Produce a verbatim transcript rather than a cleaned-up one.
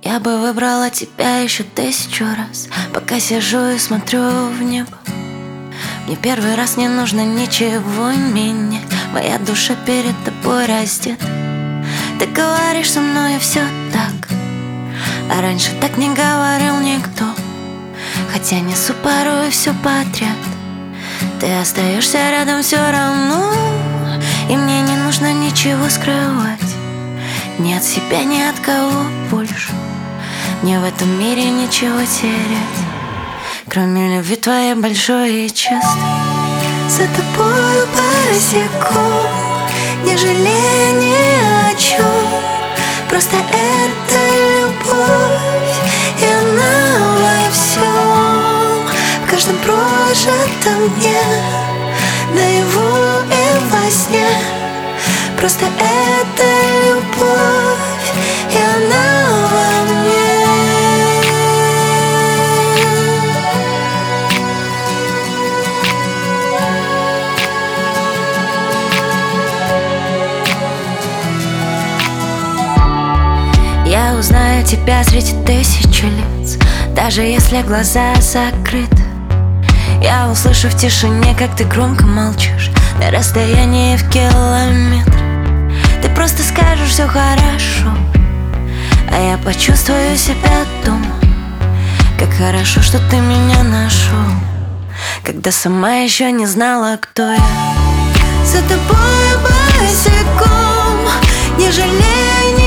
Я бы выбрала тебя еще тысячу раз, пока сижу и смотрю в небо. Мне первый раз не нужно ничего менять, моя душа перед тобой раздета. Ты говоришь со мной, и все так, а раньше так не говорил никто. Хотя несу порой все подряд, ты остаешься рядом все равно. И мне не нужно ничего скрывать, ни от себя, ни от кого больше. Мне в этом мире ничего терять, кроме любви твоей большой и частой. За тобою босиком, не жалея ни о чем. Просто это любовь, и она во всем, в каждом прожитом дне, наяву и во сне. Просто это любовь, и она во мне. Я узнаю тебя среди тысячи лиц, даже если глаза закрыты. Я услышу в тишине, как ты громко молчишь, на расстоянии в километр. Ты просто скажешь все хорошо, а я почувствую себя дома. Как хорошо, что ты меня нашел, когда сама еще не знала, кто я. За тобой босиком, не жалея ни